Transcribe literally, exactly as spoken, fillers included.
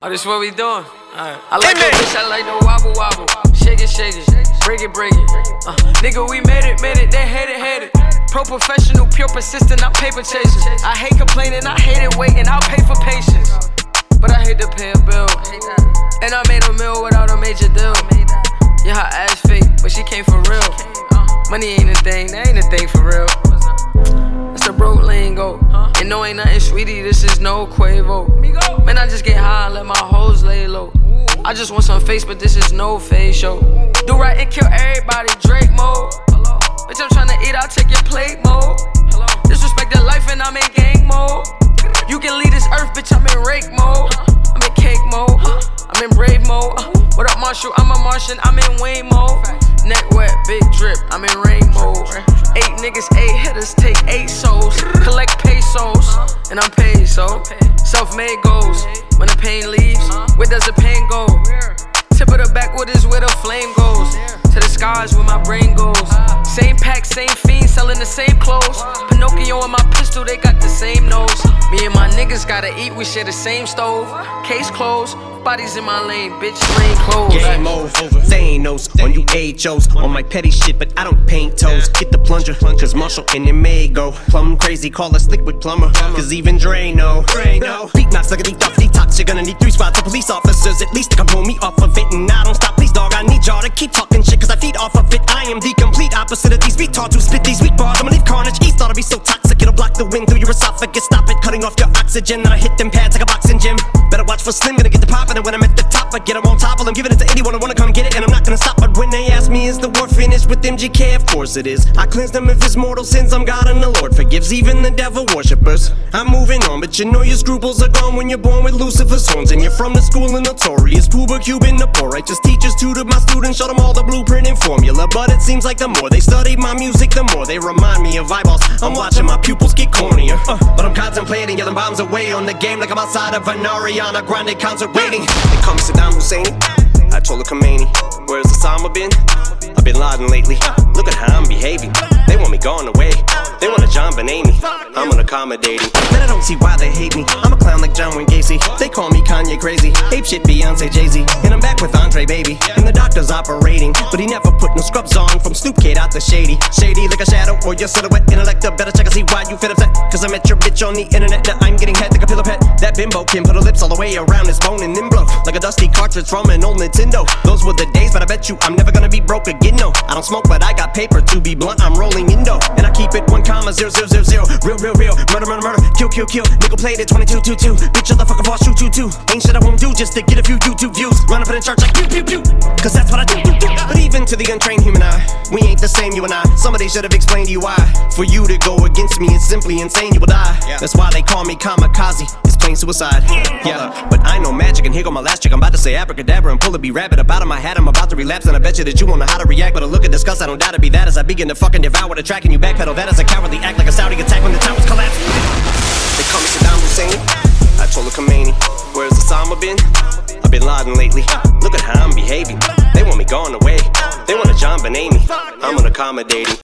Oh, this what we doing? Alright. I like that bitch, I like the wobble wobble. Shake it, shake it, break it, break it. Uh, nigga, we made it, made it, they hate it, hate it. Pro professional, pure persistent, I'm paper chasing. I hate complaining, I hate it waiting, I'll pay for patience. But I hate to pay a bill. And I made a meal without a major deal. Yeah, her ass fake, but she came for real. Money ain't a thing, that ain't a thing for real. That's a broke lingo. And no, ain't nothing sweetie, this is no Quavo. Man, I just get high and let my hoes lay low. I just want some face, but this is no face show. Do right and kill everybody, Drake mode. Bitch, I'm tryna eat, I'll take your plate mode. Disrespect the life and I'm in gang mode. You can leave this earth, bitch, I'm in rake mode. I'm in cake mode, I'm in brave mode. What up, Marshall? I'm a Martian, I'm in Wayne mode. Neck wet, big drip, I'm in rain mode. Eight niggas, eight hitters, take eight souls. Collect pesos, and I'm paid, so self-made goals. When the pain leaves, where does the pain go? Tip of the backwood is where the flame goes. To the skies where my brain goes. Same pack, same fiend, selling the same clothes. Pinocchio and my pistol, they got the same nose. Me and my niggas gotta eat, we share the same stove. Case closed, bodies in my lane, bitch, lane closed. Game over, they ain't knows on you H Os. On my petty shit, but I don't paint toes. Get the plunger, cause Marshall and it may go plumb crazy, call us liquid plumber. Cause even Dre know. Beat knocks like a deep off detox. You're gonna need three spots of police officers at least to come pull me off of it. And I don't stop, please dog, I need y'all to keep talking shit, cause I feed off of it. I am the complete opposite of these retards who spit these weak bars. I'ma leave carnage east, thought I'd be so toxic it'll block the wind through your esophagus. Stop it, cutting off your oxygen. Then I hit them pads like a boxing gym. Better watch for Slim, gonna get the poppin'. And when I'm at the top, I get them on top of them, giving it to anyone who wanna come get it. And I'm not gonna stop, but when they ask me, is the war finished with M G K? Of course it is. I cleanse them of his mortal sins, I'm God and the Lord forgives even the devil worshippers. I'm moving on, but you know your scruples are gone when you're born with Lucifer's horns. And you're from the school of notorious Puba Cuban, the poor righteous teachers tutored my students, showed them all the blueprint and formula. But it seems like the more they study my music, the more they remind me of eyeballs. I'm watching my pupils get cornier, uh, but I'm contemplating yelling bombs away on the game like I'm outside of an Ariana Grande concert waiting. It comes Saddam Hussein, I told her Khomeini, where's Osama bin? I've been Laden lately. Look at how I'm behaving. They want me gone away. They want a John Benet. I'm unaccommodating. Man, I don't see why they hate me. I'm a clown like John Wayne Gacy. They call me Kanye crazy. Ape shit Beyonce Jay-Z. And I'm back with Andre Baby. And the doctor's operating, but he never put no scrubs on. From Snoop Kid out to Shady. Shady like a shadow or your silhouette. Intellect, better check and see why you fit upset. Cause I met your bitch on the internet. Now I'm getting head like a pillow pet. That bimbo can put her lips all the way around his bone and then blow like a dusty cartridge from an old Nintendo. Those were the days, but I bet you I'm never gonna be broke again, no. I don't smoke, but I got paper. To be blunt, I'm rolling Indo. And I keep it one comma zero zero zero zero. Real, real, real. Murder, murder, murder. Kill, kill, kill. Nickel plated twenty-two two two. Bitch, shut the fuck up, I'll shoot you too. Ain't shit I won't do just to get a few YouTube views. Run up in church like pew, pew, pew. Cause that's what I do, do, do. But even to the untrained human eye, we ain't the same, you and I. Somebody should have explained to you why. For you to go against me is simply insane, you will die. Yeah. That's why they call me kamikaze. It's plain suicide. Yeah, but I know magic, and here go my last trick. I'm about to say abracadabra and pull a B rabbit up out of my hat. I'm about to relapse, and I bet you that you won't know how to react. But a look at disgust, I don't doubt to be that as I begin to fucking devour the track and you backpedal. That is a cowardly act like a Saudi attack when the towers collapse. They call me Saddam Hussein. I told her Khomeini, where's Osama bin? I've been Laden lately. Look at how I'm behaving. They want me gone away. They want a John Benet. I'm unaccommodating.